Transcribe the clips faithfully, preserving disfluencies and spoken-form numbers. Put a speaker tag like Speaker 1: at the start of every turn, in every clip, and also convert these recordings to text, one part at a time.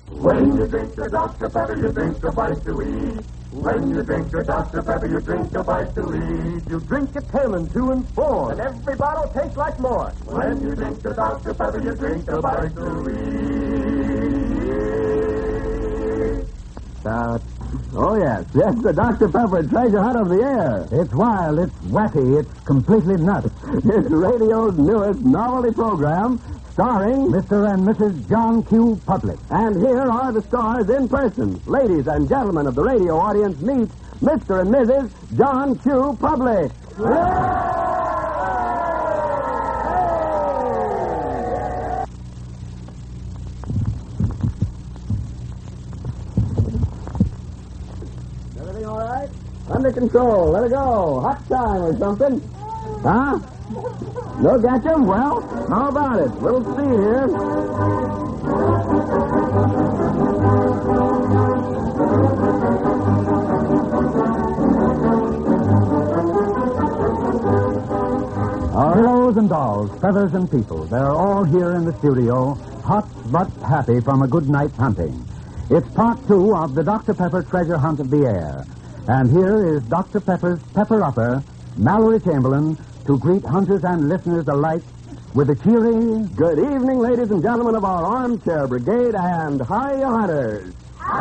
Speaker 1: When you drink your Doctor Pepper, you drink a bite to eat. When you drink your Doctor Pepper, you drink a bite to eat.
Speaker 2: You drink a ten and two and four, and every bottle tastes like more.
Speaker 1: When you drink your Doctor Pepper, you drink a bite to eat.
Speaker 3: Uh, oh, yes. Yes, the Doctor Pepper treasure hunt of the air.
Speaker 4: It's wild, it's wacky, it's completely nuts.
Speaker 3: It's radio's newest novelty program starring
Speaker 4: Mister and Missus John Q. Public.
Speaker 3: And here are the stars in person. Ladies and gentlemen of the radio audience, meet Mister and Missus John Q. Public. Everything all right? Under control. Let it go. Hot time or something. Huh? No gotcha? Well, how about it? We'll see here.
Speaker 4: Pillows and dolls, feathers and people, they're all here in the studio, hot but happy from a good night's hunting. It's part two of the Doctor Pepper treasure hunt of the air. And here is Doctor Pepper's pepper-upper, Mallory Chamberlain, to greet hunters and listeners alike with a cheery,
Speaker 3: good evening, ladies and gentlemen of our Armchair Brigade, and hiya, hunters.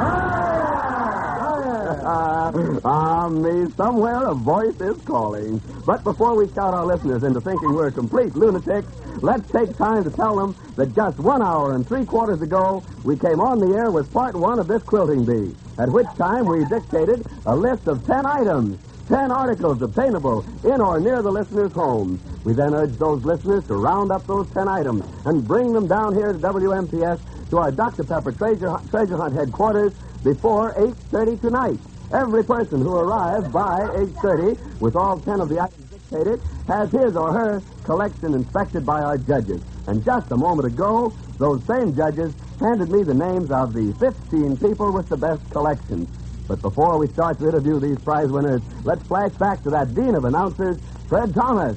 Speaker 3: Ah, uh, me, somewhere a voice is calling. But before we shout our listeners into thinking we're complete lunatics, let's take time to tell them that just one hour and three quarters ago, we came on the air with part one of this quilting bee, at which time we dictated a list of ten items. Ten articles obtainable in or near the listeners' homes. We then urged those listeners to round up those ten items and bring them down here to W M P S to our Doctor Pepper treasure, treasure hunt headquarters before eight thirty tonight. Every person who arrives by eight thirty with all ten of the items dictated has his or her collection inspected by our judges. And just a moment ago, those same judges handed me the names of the fifteen people with the best collections. But before we start to interview these prize winners, let's flash back to that dean of announcers, Fred Thomas.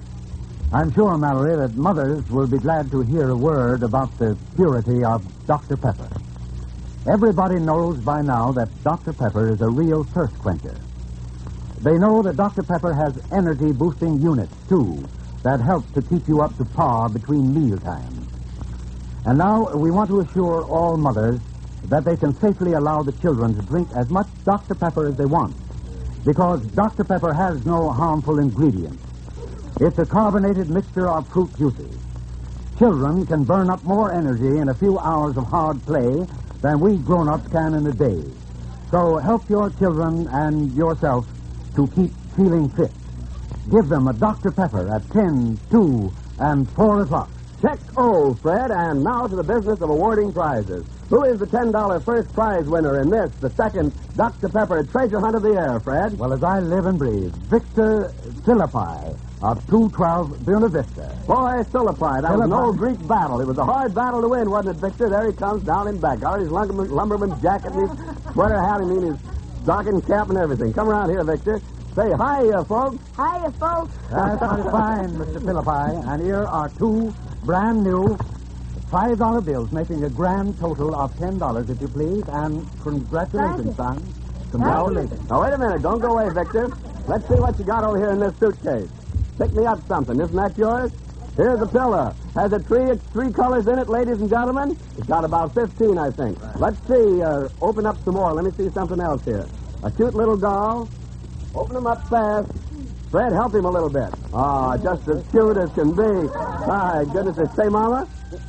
Speaker 4: I'm sure, Mallory, that mothers will be glad to hear a word about the purity of Doctor Pepper. Everybody knows by now that Doctor Pepper is a real thirst quencher. They know that Doctor Pepper has energy-boosting units, too, that help to keep you up to par between meal times. And now we want to assure all mothers that they can safely allow the children to drink as much Doctor Pepper as they want, because Doctor Pepper has no harmful ingredients. It's a carbonated mixture of fruit juices. Children can burn up more energy in a few hours of hard play than we grown-ups can in a day. So help your children and yourself to keep feeling fit. Give them a Doctor Pepper at ten, two, and four o'clock.
Speaker 3: Check O, Fred, and now to the business of awarding prizes. Who is the ten dollar first prize winner in this, the second Doctor Pepper treasure hunt of the air, Fred?
Speaker 4: Well, as I live and breathe, Victor Philippi of two twelve Buena Vista.
Speaker 3: Boy, Philippi, that
Speaker 4: Philippi.
Speaker 3: was an old Greek battle. It was a hard battle to win, wasn't it, Victor? There he comes down in back. Got his lumberman, lumberman's jacket and his sweater hat and his stocking cap and everything. Come around here, Victor. Say hi, uh, folks.
Speaker 5: Hiya, folks.
Speaker 4: That's fine, Mister Philippi. And here are two brand new five dollar bills, making a grand total of ten dollars, if you please. And congratulations, son. Congratulations.
Speaker 3: Now, wait a minute. Don't go away, Victor. Let's see what you got over here in this suitcase. Pick me up something. Isn't that yours? Here's a pillow. Has a tree, it's three colors in it, ladies and gentlemen. It's got about fifteen, I think. Let's see. Uh, open up some more. Let me see something else here. A cute little doll. Open them up fast. Fred, help him a little bit. Ah, just as cute as can be. My goodness. Say, Mama?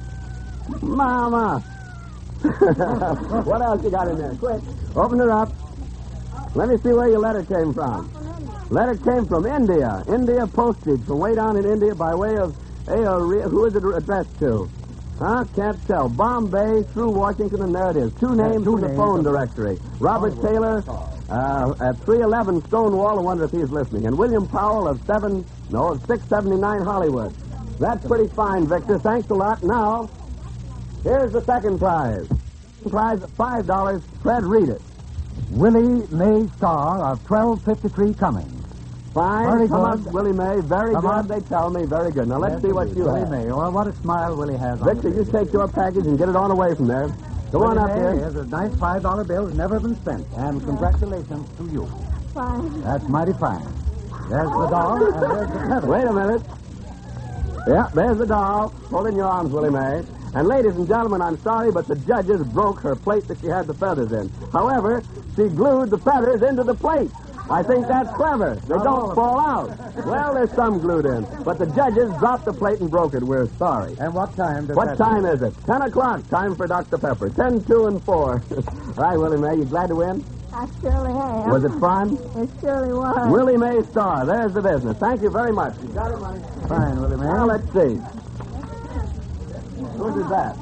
Speaker 3: Mama. What else you got in there? Quick. Open her up. Let me see where your letter came from. Letter came from India. India postage from way down in India by way of... Hey, uh, who is it addressed to? Huh? Can't tell. Bombay through Washington, and there it is. Two names
Speaker 4: two
Speaker 3: from the
Speaker 4: names
Speaker 3: phone
Speaker 4: of-
Speaker 3: directory. Robert Taylor uh, at three eleven Stonewall. I wonder if he's listening. And William Powell of seven... No, of six seventy-nine Hollywood. That's pretty fine, Victor. Thanks a lot. Now, here's the second prize. Prize of five dollars. Fred, read it.
Speaker 4: Willie May Starr of twelve fifty-three Cummings.
Speaker 3: Fine.
Speaker 4: Very
Speaker 3: Come
Speaker 4: good.
Speaker 3: on, Willie May. Very
Speaker 4: Come
Speaker 3: good,
Speaker 4: on.
Speaker 3: they tell me. Very good. Now, let's
Speaker 4: Yes,
Speaker 3: see what
Speaker 4: indeed.
Speaker 3: you
Speaker 4: Willie
Speaker 3: have.
Speaker 4: May. Oh, what a smile Willie has on
Speaker 3: Victor,
Speaker 4: his
Speaker 3: you
Speaker 4: face.
Speaker 3: take your package and get it on away from there. Come on up
Speaker 4: May,
Speaker 3: here.
Speaker 4: Here's a nice five dollar bill that's never been spent. And congratulations to you.
Speaker 5: Fine.
Speaker 4: That's mighty fine. There's the doll, and there's the feather.
Speaker 3: Wait a minute. Yeah, there's the doll. Hold in your arms, Willie Mae. And ladies and gentlemen, I'm sorry, but the judges broke her plate that she had the feathers in. However, she glued the feathers into the plate. I think that's clever. They don't fall out. Well, there's some glued in. But the judges dropped the plate and broke it. We're sorry.
Speaker 4: And what time does
Speaker 3: What
Speaker 4: that
Speaker 3: time
Speaker 4: mean?
Speaker 3: is it? Ten o'clock. Time for Doctor Pepper. Ten, two, and four. All right, Willie Mae, you glad to win?
Speaker 5: I surely am.
Speaker 3: Was it fun?
Speaker 5: It surely was.
Speaker 3: Willie Mae Star. There's the business. Thank you very much. You got it, money?
Speaker 4: Fine, Willie Mae.
Speaker 3: Now, let's see. Who did that?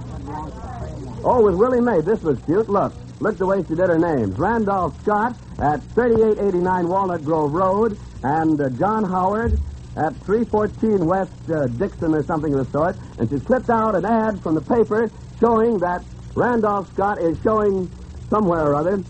Speaker 3: Oh, with Willie Mae. This was cute. Look. Look the way she did her names. Randolph Scott at thirty-eight eighty-nine Walnut Grove Road, and uh, John Howard at three fourteen West uh, Dixon or something of the sort. And she slipped out an ad from the paper showing that Randolph Scott is showing somewhere or other.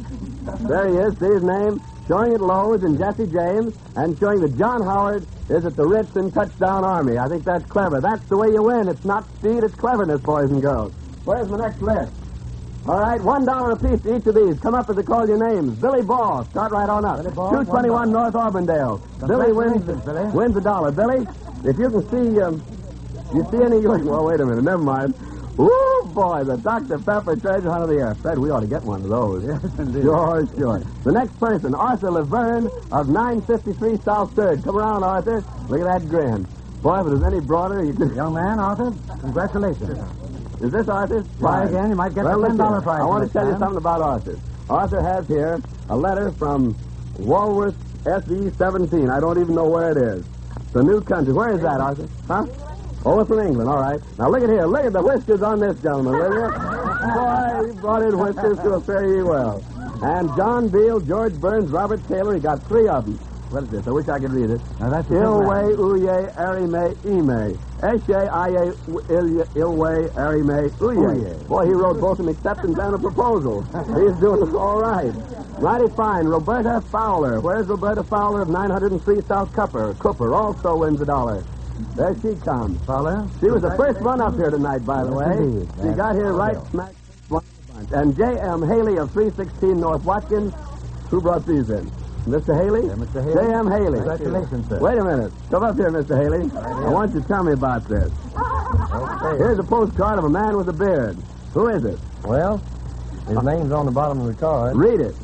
Speaker 3: There he is. See his name? Showing at Lowe's and Jesse James, and showing that John Howard is at the Ritz and Touchdown Army. I think that's clever. That's the way you win. It's not speed, it's cleverness, boys and girls. Where's my next list? All right, one dollar apiece to each of these. Come up as I call your names. Billy Ball, start right on up.
Speaker 4: Billy Ball,
Speaker 3: two twenty-one North Auburndale. Billy wins,
Speaker 4: Billy.
Speaker 3: wins a dollar. Billy, if you can see, um, you see any? Well, wait a minute. Never mind. Ooh, boy, the Doctor Pepper treasure hunt of the year. Fred, we ought to get one of those.
Speaker 4: Yes, indeed.
Speaker 3: Sure, sure. The next person, Arthur Laverne of nine fifty-three South third. Come around, Arthur. Look at that grin. Boy, if it was any broader, you could...
Speaker 4: Young man, Arthur, congratulations.
Speaker 3: Is this Arthur?
Speaker 4: Try
Speaker 3: Right.
Speaker 4: again. You might get
Speaker 3: well,
Speaker 4: the ten dollar
Speaker 3: listen,
Speaker 4: prize.
Speaker 3: I want to
Speaker 4: this
Speaker 3: tell you
Speaker 4: time.
Speaker 3: something about Arthur. Arthur has here a letter from Walworth S E seventeen. I don't even know where it is. It's a new country. Where is that, Arthur? Huh? Oh, it's from England. All right. Now, look at here. Look at the whiskers on this gentleman, will you? Boy, he brought in whiskers to a fare ye well. And John Beale, George Burns, Robert Taylor, he got three of them. What is this? I wish I could read it.
Speaker 4: Now, that's the
Speaker 3: Ilway, Uye, Arime, Ime. Eshe, Aye, Ilway, Arime, Uye. Boy, he wrote both an acceptance and a proposal. He's doing it all right. Mighty fine. Roberta Fowler. Where's Roberta Fowler of nine oh three South Cooper? Cooper also wins a dollar. There she comes.
Speaker 4: Fowler?
Speaker 3: She was the first one up here tonight, by the way.
Speaker 4: Indeed.
Speaker 3: She got here right smack bunch. And J M. Haley of three sixteen North Watkins, who brought these in? Mister Haley?
Speaker 4: Yeah, Mister Haley.
Speaker 3: J M. Haley.
Speaker 4: Congratulations, sir.
Speaker 3: Wait a minute. Come up here, Mister Haley. I want you to tell me about this.
Speaker 2: Okay.
Speaker 3: Here's a postcard of a man with a beard. Who is it?
Speaker 2: Well, his name's on the bottom of the card.
Speaker 3: Read it.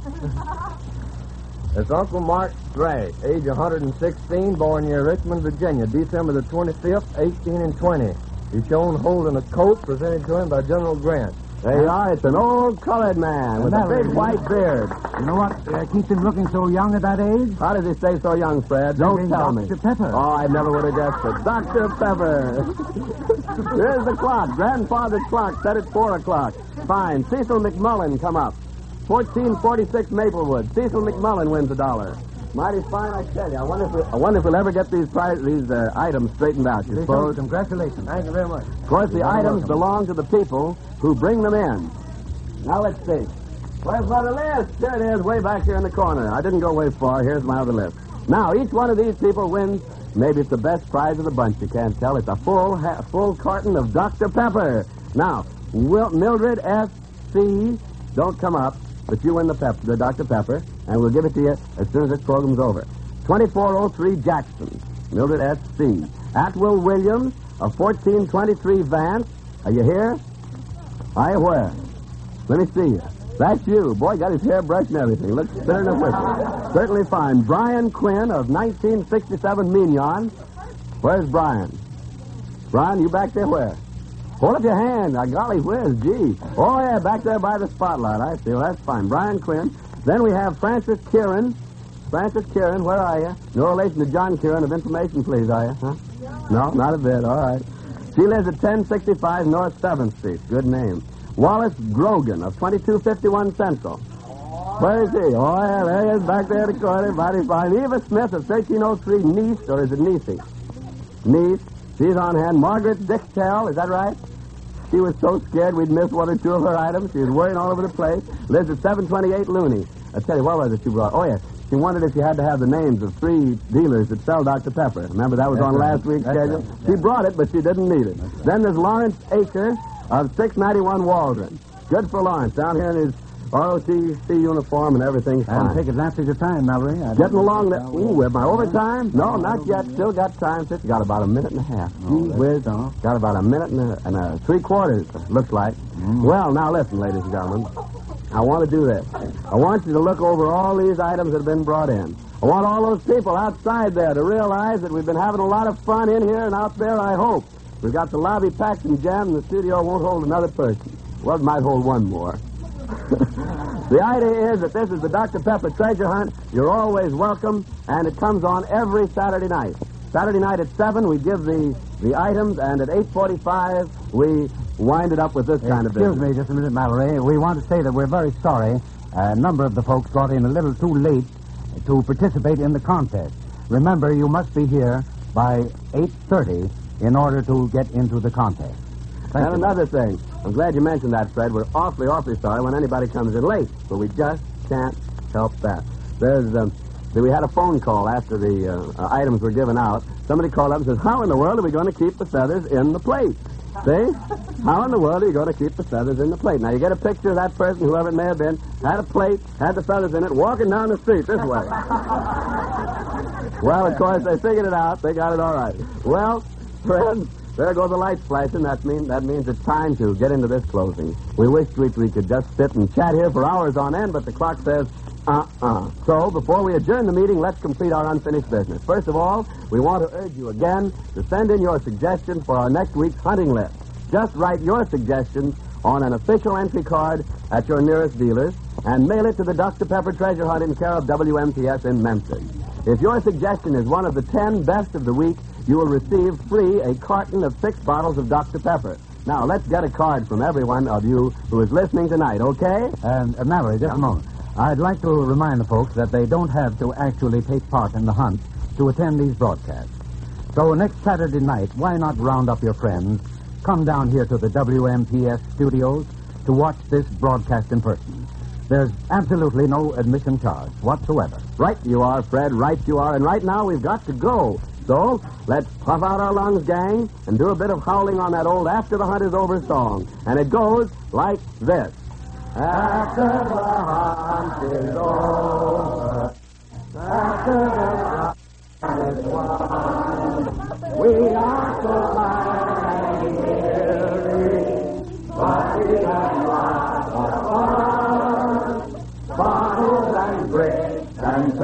Speaker 2: It's Uncle Mark Stray, age one hundred sixteen, born near Richmond, Virginia, December the twenty-fifth, eighteen and twenty. He's shown holding a coat presented to him by General Grant.
Speaker 3: There you are. It's an old colored man with a
Speaker 4: That
Speaker 3: big
Speaker 4: is-
Speaker 3: white beard.
Speaker 4: You know what uh, keeps him looking so young at that age?
Speaker 3: How does he stay so young, Fred? Don't
Speaker 4: Drinking
Speaker 3: tell me.
Speaker 4: Doctor Pepper.
Speaker 3: Oh, I never would have guessed it. Doctor Pepper. Here's the clock. Grandfather's clock set at four o'clock. Fine. Cecil McMullen, come up. fourteen forty-six Maplewood. Cecil McMullen wins a dollar. Mighty fine, I tell you. I wonder if we, I wonder if we'll ever get these prize, these uh, items straightened out. You
Speaker 4: They
Speaker 3: suppose?
Speaker 4: do. Congratulations.
Speaker 2: Thank you very much.
Speaker 3: Of course, the
Speaker 4: You're
Speaker 3: items
Speaker 4: welcome.
Speaker 3: belong to the people who bring them in. Now, let's see. Where's my other list? There it is, way back here in the corner. I didn't go way far. Here's my other list. Now, each one of these people wins, maybe it's the best prize of the bunch. You can't tell. It's a full ha- full carton of Doctor Pepper. Now, Wil- Mildred S C, don't come up, but you win the, pep- the Doctor Pepper, and we'll give it to you as soon as this program's over. twenty-four oh three Jackson, Mildred S C. Atwill Williams of fourteen twenty-three Vance. Are you here? I where? Let me see you. That's you. Boy, got his hair brushed and everything. Looks thinner than a whistle. Certainly fine. Brian Quinn of nineteen sixty-seven Mignon. Where's Brian? Brian, you back there where? Hold up your hand. Now, golly whiz, gee. Oh, yeah, back there by the spotlight. I see. Well, that's fine. Brian Quinn. Then we have Francis Kieran. Francis Kieran, where are you? No relation to John Kieran of Information, please, are you? Huh? No, not a bit. All right. She lives at ten sixty-five North seventh Street. Good name. Wallace Grogan of twenty-two fifty-one Central. Where is he? Oh, yeah, there he is, back there in the corner. Mighty fine. Eva Smith of thirteen oh three Nice, or is it Nice? Nice. She's on hand. Margaret Dixtell, is that right? She was so scared we'd miss one or two of her items. She was worrying all over the place. Lives at seven twenty-eight Looney. I tell you, what was it she brought? Oh, yes. She wondered if you had to have the names of three dealers that sell Doctor Pepper. Remember, that was
Speaker 4: That's
Speaker 3: on
Speaker 4: right.
Speaker 3: last week's
Speaker 4: That's
Speaker 3: schedule?
Speaker 4: right.
Speaker 3: She
Speaker 4: Yeah.
Speaker 3: brought it, but she didn't need it. Then there's Lawrence Aker of six ninety-one Waldron. Good for Lawrence. Down here in his R O T C uniform and everything's
Speaker 4: And
Speaker 3: fine.
Speaker 4: take advantage of your time, Mallory. I
Speaker 3: Getting along. The, ooh, am I overtime? No, not yet. Still got time. Just got about a minute and a half.
Speaker 4: Oh,
Speaker 3: Gee whiz.
Speaker 4: so.
Speaker 3: Got about a minute and a, and a three quarters, looks like.
Speaker 4: Mm.
Speaker 3: Well, now listen, ladies and gentlemen. I want to do this. I want you to look over all these items that have been brought in. I want all those people outside there to realize that we've been having a lot of fun in here and out there, I hope. We've got the lobby packed and jammed, and the studio won't hold another person. Well, it might hold one more. The idea is that this is the Doctor Pepper Treasure Hunt. You're always welcome, and it comes on every Saturday night. Saturday night at seven, we give the, the items, and at eight forty-five, we wind it up with this kind of business.
Speaker 4: Excuse me just a minute, Mallory. We want to say that we're very sorry. A number of the folks got in a little too late to participate in the contest. Remember, you must be here by eight thirty in order to get into the contest. Thank
Speaker 3: and
Speaker 4: you.
Speaker 3: another thing. I'm glad you mentioned that, Fred. We're awfully, awfully sorry when anybody comes in late, but we just can't help that. There's, um, we had a phone call after the uh, items were given out. Somebody called up and says, how in the world are we going to keep the feathers in the plate? See? How in the world are you going to keep the feathers in the plate? Now, you get a picture of that person, whoever it may have been, had a plate, had the feathers in it, walking down the street this way. Well, of course, they figured it out. They got it all right. Well, friends, there go the lights flashing. That, mean, that means it's time to get into this closing. We wish we, we could just sit and chat here for hours on end, but the clock says, uh-uh. So, before we adjourn the meeting, let's complete our unfinished business. First of all, we want to urge you again to send in your suggestions for our next week's hunting list. Just write your suggestions on an official entry card at your nearest dealer and mail it to the Doctor Pepper Treasure Hunt in care of W M T S in Memphis. If your suggestion is one of the ten best of the week, you will receive free a carton of six bottles of Doctor Pepper. Now, let's get a card from every one of you who is listening tonight, okay?
Speaker 4: And, uh, Mallory, just a moment. I'd like to remind the folks that they don't have to actually take part in the hunt to attend these broadcasts. So next Saturday night, why not round up your friends, come down here to the W M P S studios to watch this broadcast in person. There's absolutely no admission charge whatsoever.
Speaker 3: Right you are, Fred, right you are. And right now we've got to go. So, let's puff out our lungs, gang, and do a bit of howling on that old After the Hunt is Over song. And it goes like this. After the hunt is over, after the hunt is won, we are so glad and weary, but we have lots of fun. Bottles and bricks and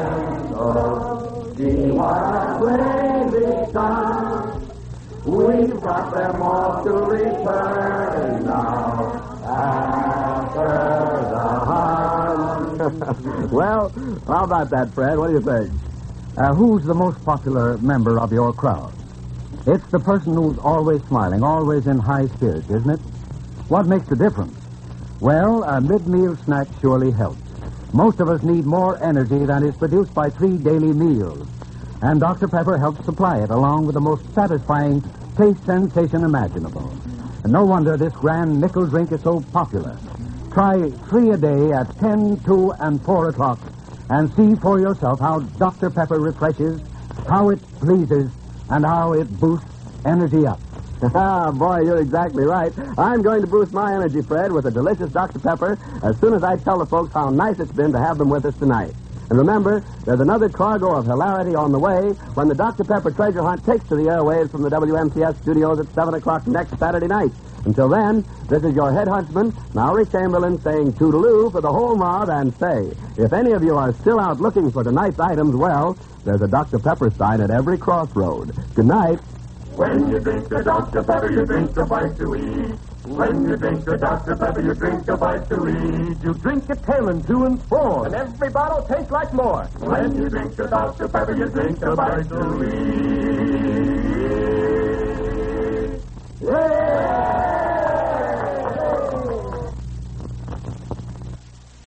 Speaker 3: pencils, see what a brave done. We've got them all to return now. After the hunt. Well, how about that, Fred? What do you think?
Speaker 4: Uh, who's the most popular member of your crowd? It's the person who's always smiling, always in high spirits, isn't it? What makes the difference? Well, a mid-meal snack surely helps. Most of us need more energy than is produced by three daily meals. And Doctor Pepper helps supply it along with the most satisfying taste sensation imaginable. And no wonder this grand nickel drink is so popular. Try three a day at ten, two, and four o'clock and see for yourself how Doctor Pepper refreshes, how it pleases, and how it boosts energy up.
Speaker 3: Ah, boy, you're exactly right. I'm going to boost my energy, Fred, with a delicious Doctor Pepper as soon as I tell the folks how nice it's been to have them with us tonight. And remember, there's another cargo of hilarity on the way when the Doctor Pepper Treasure Hunt takes to the airwaves from the W M T S studios at seven o'clock next Saturday night. Until then, this is your head huntsman, Mallory Chamberlain, saying toodaloo for the whole mob and say, if any of you are still out looking for tonight's items, well, there's a Doctor Pepper sign at every crossroad. Good night.
Speaker 1: When you drink a Doctor Pepper, you drink a bite to eat. When you drink a Doctor Pepper, you drink a bite to eat.
Speaker 2: You drink a tail and two and four, and every bottle tastes like more.
Speaker 1: When you drink a Doctor Pepper, you drink a bite to eat.